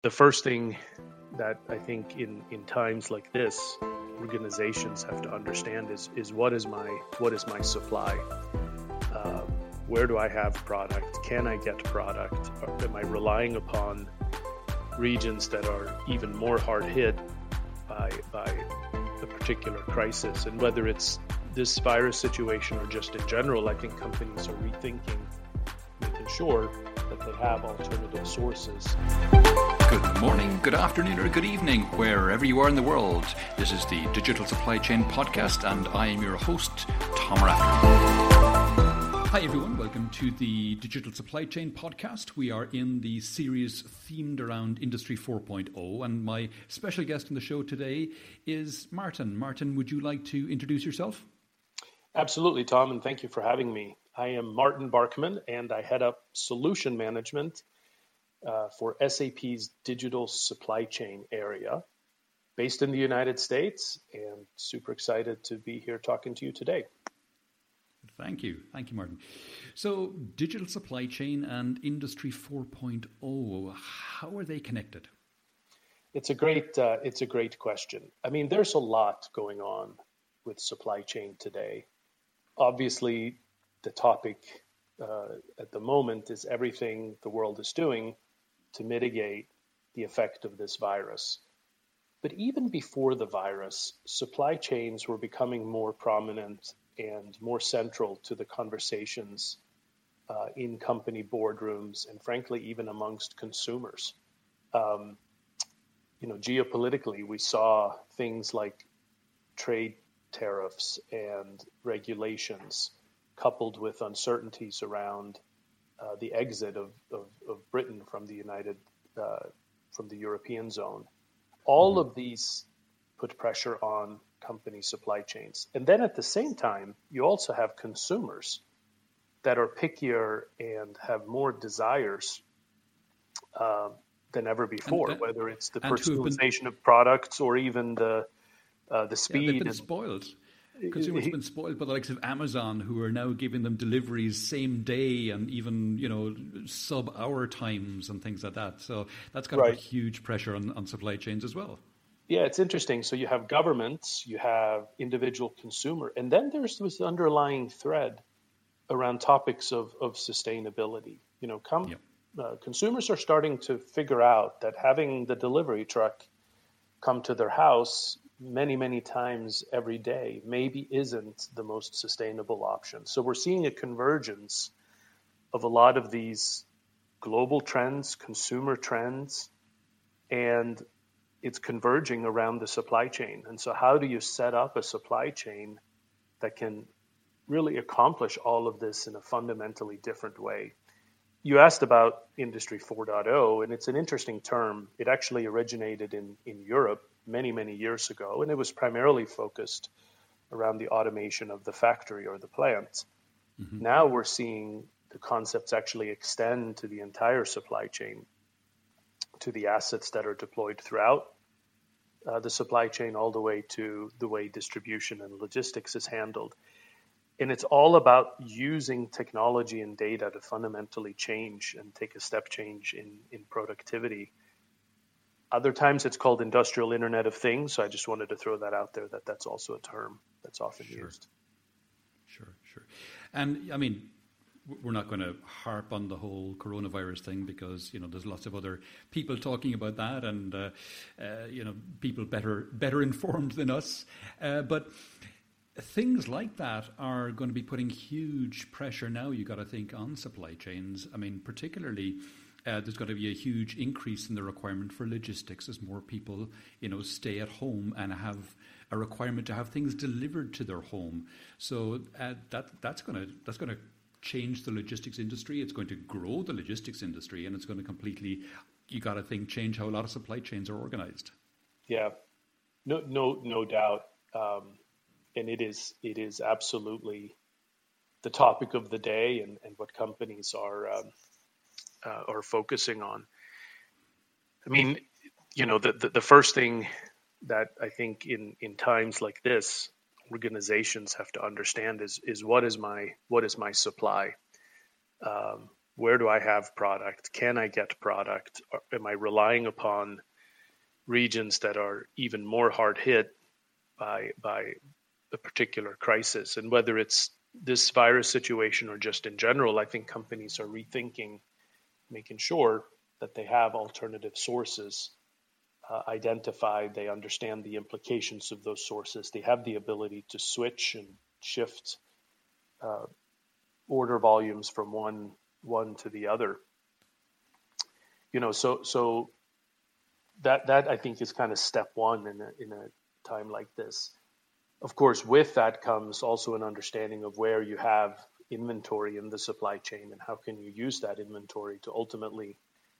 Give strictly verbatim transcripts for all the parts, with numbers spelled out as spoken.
The first thing that I think in, in times like this, organizations have to understand is is what is my what is my supply? Uh, where do I have product? Can I get product? Or am I relying upon regions that are even more hard hit by by a particular crisis? And whether it's this virus situation or just in general, I think companies are rethinking, making sure that they have alternative sources. Good morning, good afternoon, or good evening, wherever you are in the world. This is the Digital Supply Chain Podcast, and I am your host, Tom Rafter. Hi everyone, welcome to the Digital Supply Chain Podcast. We are in the series themed around Industry four point oh, and my special guest on the show today is Martin. Martin, would you like to introduce yourself? Absolutely, Tom, and thank you for having me. I am Martin Barkman, and I head up solution management uh, for S A P's digital supply chain area, based in the United States, and super excited to be here talking to you today. Thank you. Thank you, Martin. So, digital supply chain and Industry four point oh, how are they connected? It's a great, uh, it's a great question. I mean, there's a lot going on with supply chain today. Obviously, the topic uh, at the moment is everything the world is doing to mitigate the effect of this virus. But even before the virus, supply chains were becoming more prominent and more central to the conversations uh, in company boardrooms and frankly, even amongst consumers. Um, you know, geopolitically, we saw things like trade tariffs and regulations coupled with uncertainties around uh, the exit of, of, of Britain from the United, uh, from the European zone. All of these put pressure on company supply chains. And then at the same time, you also have consumers that are pickier and have more desires uh, than ever before, and, uh, whether it's the and personalization been, of products or even the uh, the speed. Yeah, they've been and, spoiled. Consumers have been spoiled by the likes of Amazon, who are now giving them deliveries same day and even, you know, sub-hour times and things like that. So that's got to right. put huge pressure on, on supply chains as well. Yeah, it's interesting. So you have governments, you have individual consumer, and then there's this underlying thread around topics of, of sustainability. You know, com- yep. uh, consumers are starting to figure out that having the delivery truck come to their house many, many times every day maybe isn't the most sustainable option. So we're seeing a convergence of a lot of these global trends, consumer trends, and it's converging around the supply chain. And so how do you set up a supply chain that can really accomplish all of this in a fundamentally different way? You asked about Industry four point oh, and it's an interesting term. It actually originated in, in Europe many, many years ago, and it was primarily focused around the automation of the factory or the plant. Mm-hmm. Now we're seeing the concepts actually extend to the entire supply chain, to the assets that are deployed throughout uh, the supply chain, all the way to the way distribution and logistics is handled. And it's all about using technology and data to fundamentally change and take a step change in, in productivity. Other times it's called Industrial Internet of Things. So I just wanted to throw that out there, that that's also a term that's often sure. used. Sure, sure. And I mean, we're not going to harp on the whole coronavirus thing because, you know, there's lots of other people talking about that and, uh, uh, you know, people better better informed than us. Uh, but things like that are going to be putting huge pressure now, you got to think, on supply chains. I mean, particularly, uh, there's got to be a huge increase in the requirement for logistics as more people, you know, stay at home and have a requirement to have things delivered to their home. So uh, that that's going to that's going to change the logistics industry. It's going to grow the logistics industry, and it's going to completely, you got to think, change how a lot of supply chains are organized. Yeah, no, no, no doubt. Um, And it is it is absolutely the topic of the day, and, and what companies are um, uh, are focusing on. I mean, you know, the, the the first thing that I think in in times like this, organizations have to understand is is what is my what is my supply. Um, where do I have product? Can I get product? Or am I relying upon regions that are even more hard hit by by a particular crisis? And whether it's this virus situation or just in general, I think companies are rethinking, making sure that they have alternative sources uh, identified. They understand the implications of those sources. They have the ability to switch and shift uh, order volumes from one one to the other. You know, so so that that I think is kind of step one in a in a time like this. Of course, with that comes also an understanding of where you have inventory in the supply chain and how can you use that inventory to ultimately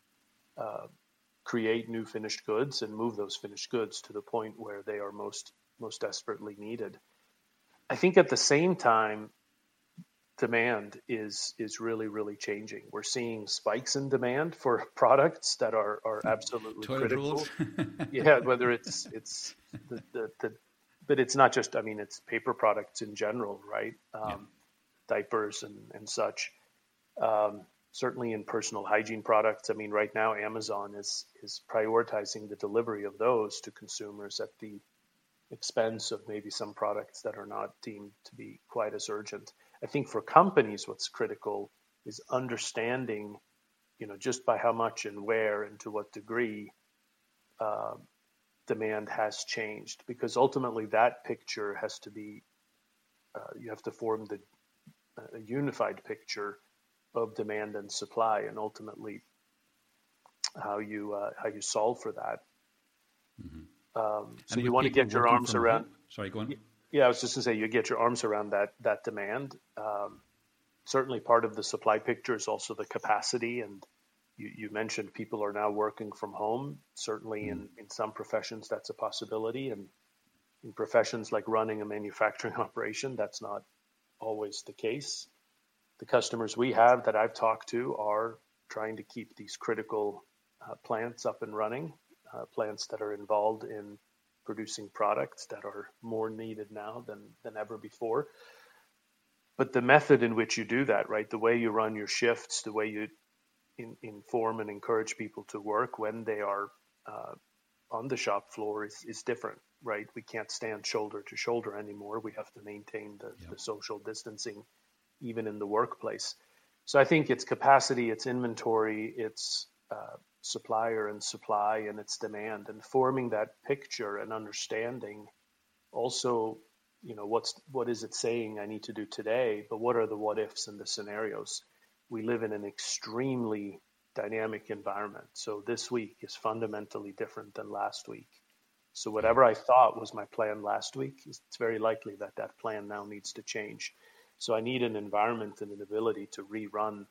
uh, create new finished goods and move those finished goods to the point where they are most most desperately needed. I think at the same time, demand is is really really changing. We're seeing spikes in demand for products that are are absolutely Toilet critical. rolls. Yeah, whether it's it's the, the the but it's not just, I mean, it's paper products in general, right? Um, Yeah. Diapers and and such. Um, certainly in personal hygiene products. I mean, right now Amazon is is prioritizing the delivery of those to consumers at the expense of maybe some products that are not deemed to be quite as urgent. I think for companies, what's critical is understanding, you know, just by how much and where and to what degree uh, demand has changed, because ultimately that picture has to be, uh, you have to form the a unified picture of demand and supply, and ultimately how you uh, how you solve for that. Mm-hmm. Um, so And you with want to people get your working arms from around. home, sorry, go on. Yeah, I was just going to say, you get your arms around that that demand. Um, certainly, part of the supply picture is also the capacity, and you, you mentioned people are now working from home. Certainly, Mm. in in some professions, that's a possibility, and in professions like running a manufacturing operation, that's not always the case. The customers we have that I've talked to are trying to keep these critical uh, plants up and running, uh, plants that are involved in producing products that are more needed now than, than ever before. But the method in which you do that, right, the way you run your shifts, the way you in, inform and encourage people to work when they are uh, on the shop floor is, is different, right? We can't stand shoulder to shoulder anymore. We have to maintain the, Yeah. the social distancing even in the workplace. So I think it's capacity, it's inventory, it's uh, supplier and supply, and it's demand, and forming that picture and understanding also, you know, what's what is it saying I need to do today, but what are the what ifs and the scenarios? We live in an extremely dynamic environment. So this week is fundamentally different than last week. So Yeah. whatever I thought was my plan last week, it's very likely that that plan now needs to change. So I need an environment and an ability to rerun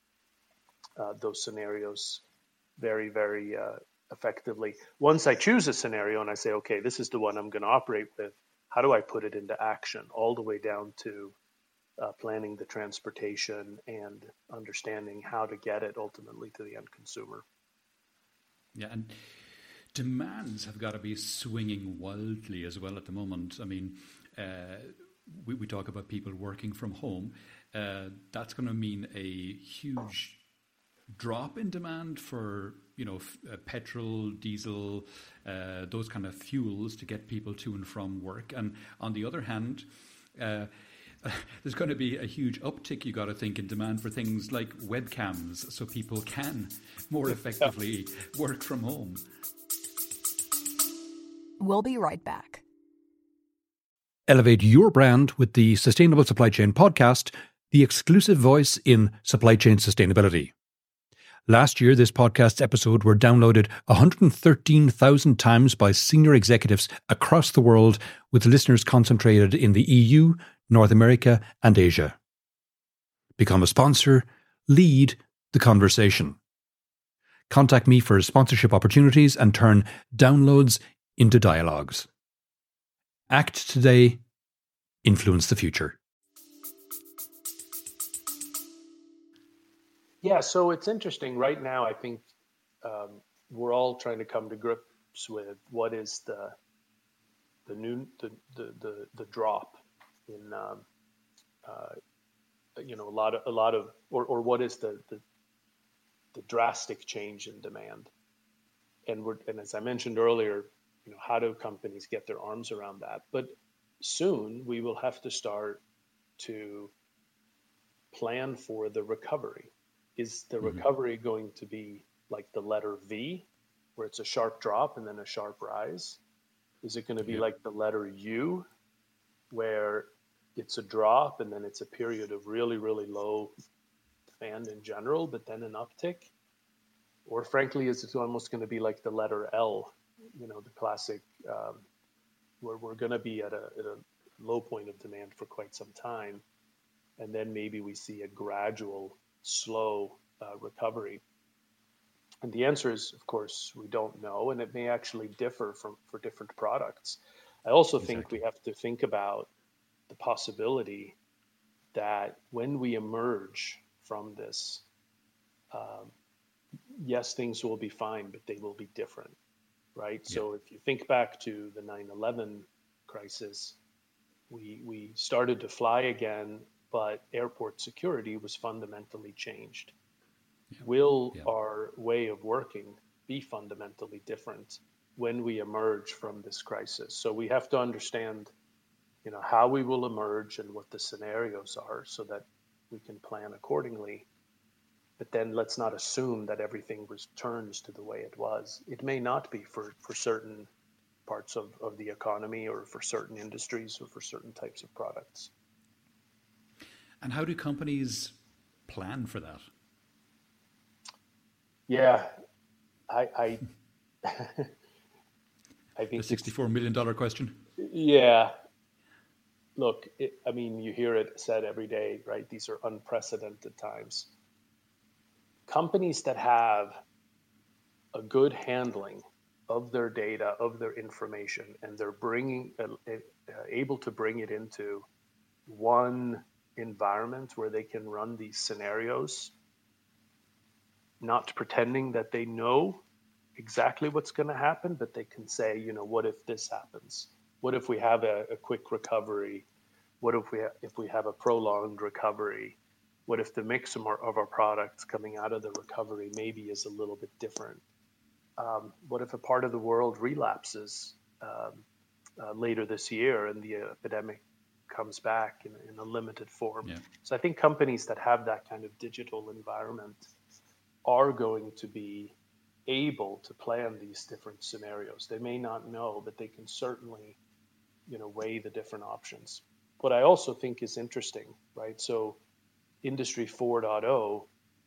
uh, those scenarios very, very uh, effectively. Once I choose a scenario and I say, okay, this is the one I'm going to operate with, how do I put it into action all the way down to uh, planning the transportation and understanding how to get it ultimately to the end consumer? Yeah, and demands have got to be swinging wildly as well at the moment. I mean, uh, we, we talk about people working from home. Uh, that's going to mean a huge drop in demand for, you know, f- uh, petrol, diesel, uh, those kind of fuels to get people to and from work. And on the other hand, uh, there's going to be a huge uptick, you got to think, in demand for things like webcams, so people can more effectively work from home. We'll be right back. Elevate your brand with the Sustainable Supply Chain Podcast, the exclusive voice in supply chain sustainability. Last year, this podcast's episode were downloaded one hundred thirteen thousand times by senior executives across the world, with listeners concentrated in the E U, North America, and Asia. Become a sponsor. Lead the conversation. Contact me for sponsorship opportunities and turn downloads into dialogues. Act today. Influence the future. Yeah, so it's interesting. Right now, I think um, we're all trying to come to grips with what is the the new the the the, the drop in um, uh, you know a lot of a lot of or, or what is the, the the drastic change in demand. And we're, and as I mentioned earlier, you know, how do companies get their arms around that? But soon we will have to start to plan for the recovery. Is the Mm-hmm. recovery going to be like the letter V, where it's a sharp drop and then a sharp rise? Is it going to be Yep. like the letter U, where it's a drop and then it's a period of really, really low demand in general, but then an uptick? Or frankly, is it almost going to be like the letter L, you know, the classic, um, where we're going to be at a, at a low point of demand for quite some time, and then maybe we see a gradual, slow uh, recovery? And the answer is, of course, we don't know, and it may actually differ from for different products. I also think we Exactly. have to think about the possibility that when we emerge from this, um, yes, things will be fine, but they will be different, right? Yeah. So if you think back to the nine eleven crisis, we we started to fly again, but airport security was fundamentally changed. Yeah. Will Yeah. our way of working be fundamentally different when we emerge from this crisis? So we have to understand, you know, how we will emerge and what the scenarios are so that we can plan accordingly. But then let's not assume that everything returns to the way it was. It may not be for, for certain parts of, of the economy or for certain industries or for certain types of products. And how do companies plan for that? Yeah, I I, I The think it's, sixty-four million dollars question? yeah, look, it, I mean, you hear it said every day, right? These are unprecedented times. Companies that have a good handling of their data, of their information, and they're bringing uh, uh, able to bring it into one environment where they can run these scenarios, not pretending that they know exactly what's going to happen, but they can say, you know, what if this happens? What if we have a, a quick recovery? What if we ha- if we have a prolonged recovery? What if the mix of our, of our products coming out of the recovery maybe is a little bit different? Um, what if a part of the world relapses um, uh, later this year and the epidemic comes back in, in a limited form? Yeah. So I think companies that have that kind of digital environment are going to be able to plan these different scenarios. They may not know, but they can certainly, you know, weigh the different options. What I also think is interesting, right? So Industry 4.0,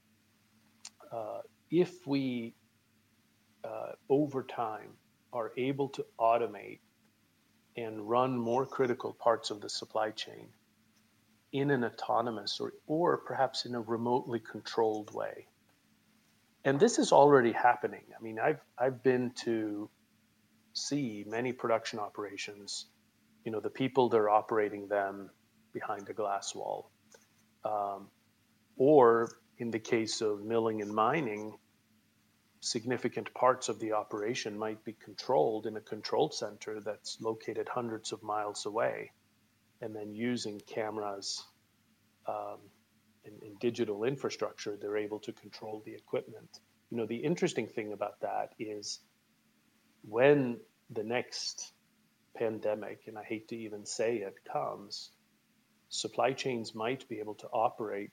uh, if we uh, over time are able to automate and run more critical parts of the supply chain in an autonomous or, or perhaps in a remotely controlled way. And this is already happening. I mean, I've I've been to see many production operations, you know, the people that are operating them behind a glass wall. Um, or in the case of milling and mining, significant parts of the operation might be controlled in a control center that's located hundreds of miles away, and then using cameras um, and, and digital infrastructure, they're able to control the equipment. You know, the interesting thing about that is when the next pandemic, and I hate to even say it, comes, supply chains might be able to operate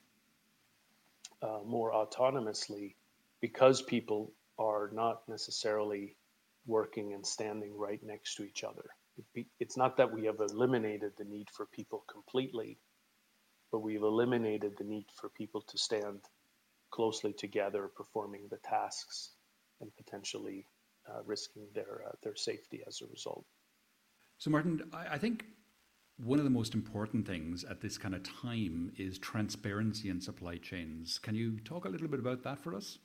uh, more autonomously because people are not necessarily working and standing right next to each other. It be, it's not that we have eliminated the need for people completely, but we've eliminated the need for people to stand closely together performing the tasks and potentially uh, risking their uh, their safety as a result. So, Martin, I, I think one of the most important things at this kind of time is transparency in supply chains. Can you talk a little bit about that for us?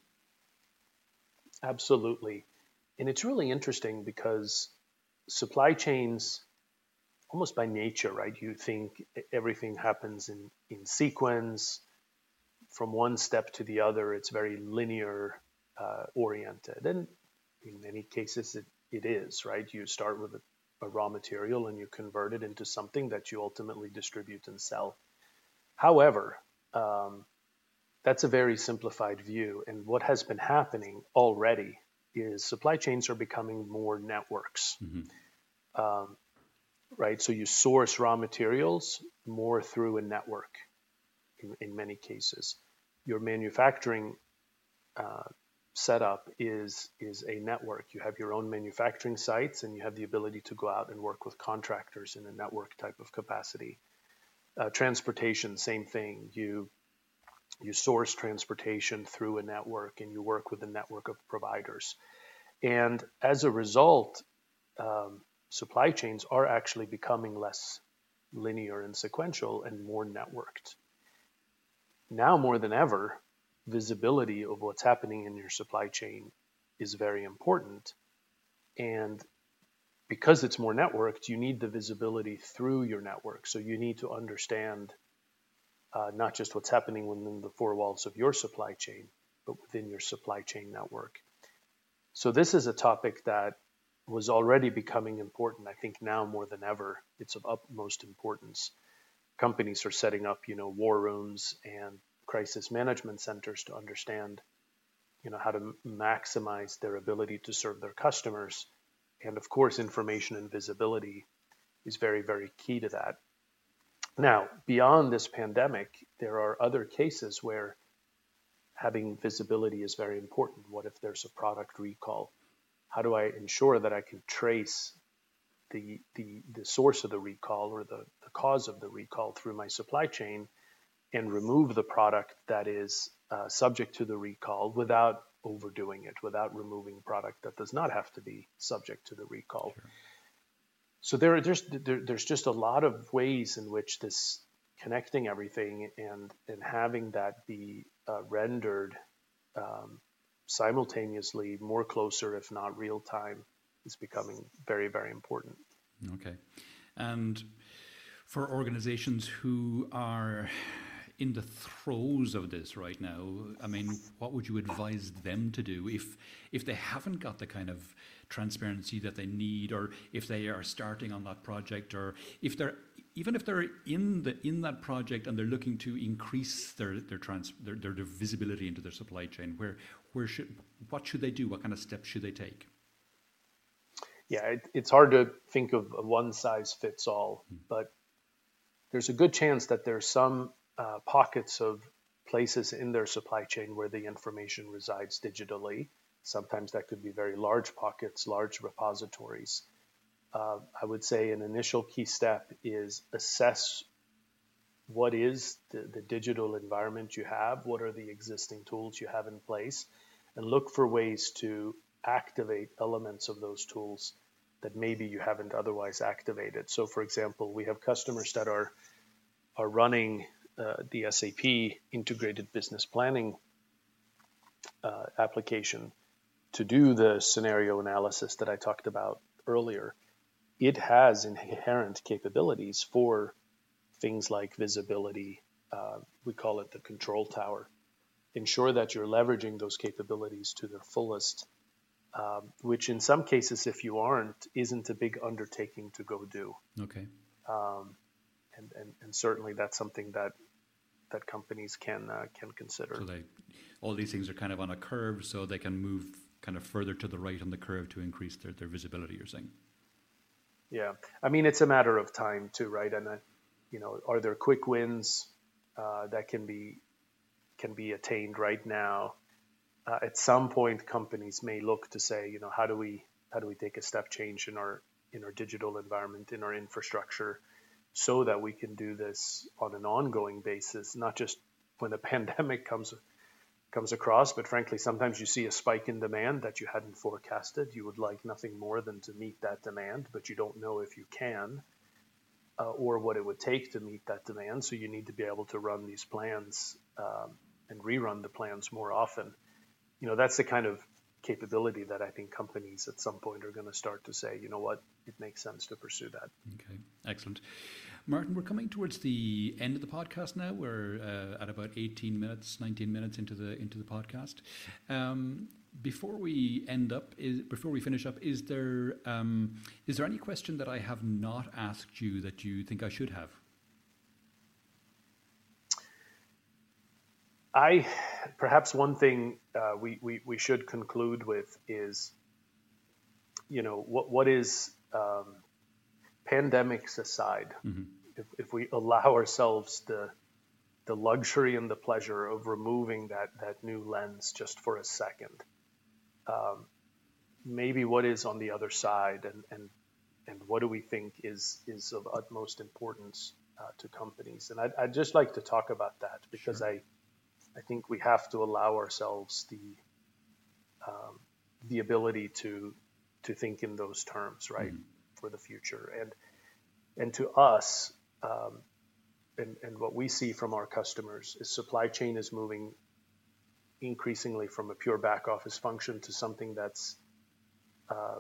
Absolutely. And it's really interesting because supply chains, almost by nature, right? You think everything happens in, in sequence, from one step to the other. It's very linear uh, oriented. And in many cases, it, it is, right? You start with a, a raw material and you convert it into something that you ultimately distribute and sell. However, um, that's a very simplified view. And what has been happening already is supply chains are becoming more networks, Mm-hmm. um, right? So you source raw materials more through a network in, in many cases. Your manufacturing uh, setup is is a network. You have your own manufacturing sites, and you have the ability to go out and work with contractors in a network type of capacity. Uh, transportation, same thing. You you source transportation through a network, and you work with a network of providers. And as a result, um, supply chains are actually becoming less linear and sequential and more networked. Now more than ever, visibility of what's happening in your supply chain is very important. And because it's more networked, you need the visibility through your network. So you need to understand uh, not just what's happening within the four walls of your supply chain, but within your supply chain network. So this is a topic that was already becoming important. I think now more than ever, it's of utmost importance. Companies are setting up, you know, war rooms and crisis management centers to understand, you know, how to m- maximize their ability to serve their customers. And of course, information and visibility is very, very key to that. Now, beyond this pandemic, there are other cases where having visibility is very important. What if there's a product recall? How do I ensure that I can trace the the, the source of the recall or the, the cause of the recall through my supply chain and remove the product that is uh, subject to the recall without overdoing it, without removing product that does not have to be subject to the recall? Sure. So there, there's there, there's just a lot of ways in which this connecting everything and and having that be uh, rendered um, simultaneously, more closer, if not real time, is becoming very, very important. Okay. And for organizations who are in the throes of this right now, I mean, what would you advise them to do if if they haven't got the kind of transparency that they need, or if they are starting on that project, or if they're even if they're in the in that project and they're looking to increase their their trans their, their, their visibility into their supply chain, where where should what should they do? What kind of steps should they take? Yeah, it, it's hard to think of a one size fits all, hmm. but there's a good chance that there's some uh, pockets of places in their supply chain where the information resides digitally. Sometimes that could be very large pockets, large repositories. Uh, I would say an initial key step is assess what is the, the digital environment you have, what are the existing tools you have in place, and look for ways to activate elements of those tools that maybe you haven't otherwise activated. So for example, we have customers that are are running uh, the S A P integrated business planning uh, application to do the scenario analysis that I talked about earlier. It has inherent capabilities for things like visibility. Uh, we call it the control tower. Ensure that you're leveraging those capabilities to their fullest, um, which in some cases, if you aren't, isn't a big undertaking to go do. Okay. Um, and, and, and certainly that's something that that companies can uh, can consider. So they, all these things are kind of on a curve, so they can move kind of further to the right on the curve to increase their, their visibility, you're saying? Yeah. I mean, it's a matter of time too, right? And, uh, you know, are there quick wins uh, that can be can be attained right now? Uh, at some point, companies may look to say, you know, how do we how do we take a step change in our in our digital environment, in our infrastructure, so that we can do this on an ongoing basis, not just when a pandemic comes comes across, but frankly, sometimes you see a spike in demand that you hadn't forecasted. You would like nothing more than to meet that demand, but you don't know if you can uh, or what it would take to meet that demand. So you need to be able to run these plans um, and rerun the plans more often. You know, that's the kind of capability that I think companies at some point are going to start to say, you know what, it makes sense to pursue that. Okay, excellent. Martin, we're coming towards the end of the podcast now. We're uh, at about eighteen minutes, nineteen minutes into the into the podcast. Um, before we end up, is, before we finish up, is there um, is there any question that I have not asked you that you think I should have? I perhaps one thing uh, we, we we should conclude with is, you know, what what is um, pandemics aside, mm-hmm. if if we allow ourselves the the luxury and the pleasure of removing that that new lens just for a second, um, maybe what is on the other side, and and and what do we think is is of utmost importance uh, to companies? And I'd, I'd just like to talk about that because sure. I. I think we have to allow ourselves the um, the ability to to think in those terms, right, mm-hmm. for the future. And and to us, um, and and what we see from our customers is supply chain is moving increasingly from a pure back office function to something that's uh,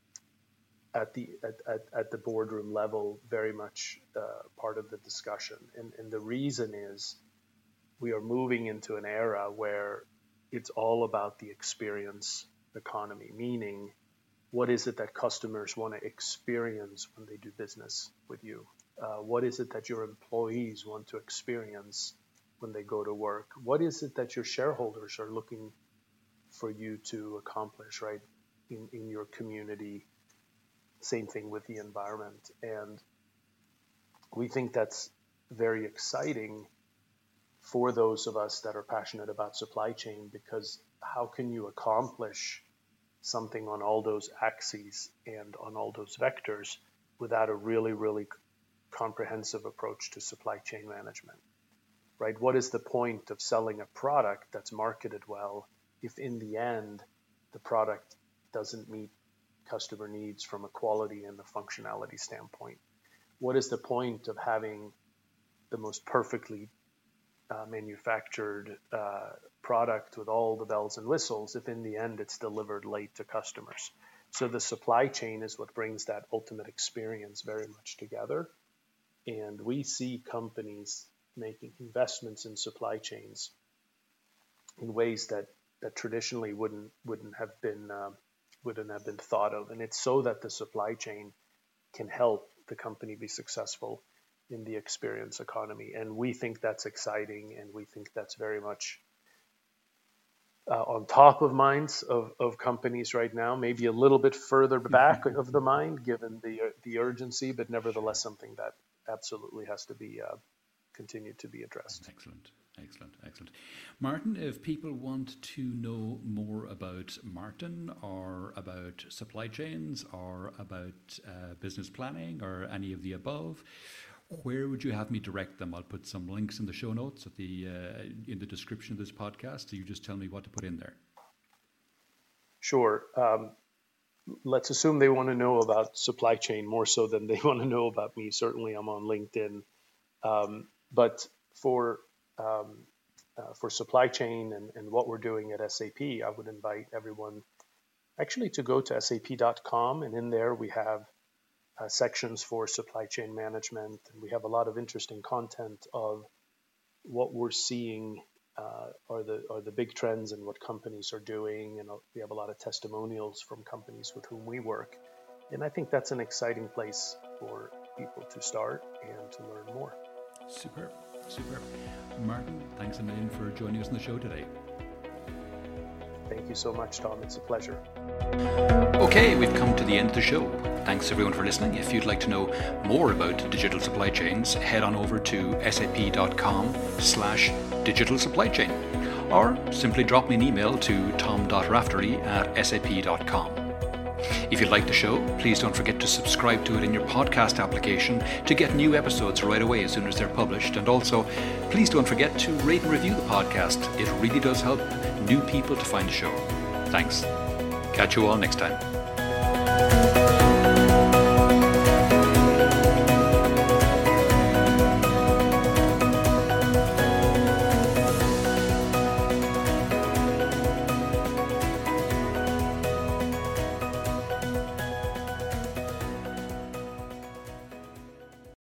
at the at, at, at the boardroom level, very much uh, part of the discussion. And and the reason is, we are moving into an era where it's all about the experience economy, meaning what is it that customers want to experience when they do business with you? Uh, what is it that your employees want to experience when they go to work? What is it that your shareholders are looking for you to accomplish, right, in, in your community? Same thing with the environment. And we think that's very exciting for those of us that are passionate about supply chain, because how can you accomplish something on all those axes and on all those vectors without a really, really comprehensive approach to supply chain management, right? What is the point of selling a product that's marketed well if in the end the product doesn't meet customer needs from a quality and a functionality standpoint? What is the point of having the most perfectly Uh, manufactured uh, product with all the bells and whistles if in the end it's delivered late to customers? So the supply chain is what brings that ultimate experience very much together. And we see companies making investments in supply chains in ways that, that traditionally wouldn't wouldn't have been uh, wouldn't have been thought of. And it's so that the supply chain can help the company be successful in the experience economy. And we think that's exciting, and we think that's very much uh, on top of minds of, of companies right now, maybe a little bit further back of the mind given the the urgency, but nevertheless something that absolutely has to be uh, continued to be addressed. Excellent, excellent, excellent. Martin, if people want to know more about Martin or about supply chains or about uh, business planning or any of the above, where would you have me direct them? I'll put some links in the show notes at the uh, in the description of this podcast. So you just tell me what to put in there. Sure. Um, let's assume they want to know about supply chain more so than they want to know about me. Certainly, I'm on LinkedIn. Um, but for um, uh, for supply chain and, and what we're doing at S A P, I would invite everyone actually to go to S A P dot com, and in there we have Uh, sections for supply chain management, and we have a lot of interesting content of what we're seeing uh, are the are the big trends and what companies are doing, and we have a lot of testimonials from companies with whom we work, and I think that's an exciting place for people to start and to learn more. Superb, superb. Martin, thanks a million for joining us on the show today. Thank you so much, Tom. It's a pleasure. Okay, we've come to the end of the show. Thanks everyone for listening. If you'd like to know more about digital supply chains, head on over to sap.com slash digital supply chain, or simply drop me an email to tom.raftery at sap dot com. If you like the show, please don't forget to subscribe to it in your podcast application to get new episodes right away as soon as they're published. And also, please don't forget to rate and review the podcast. It really does help new people to find the show. Thanks. Catch you all next time.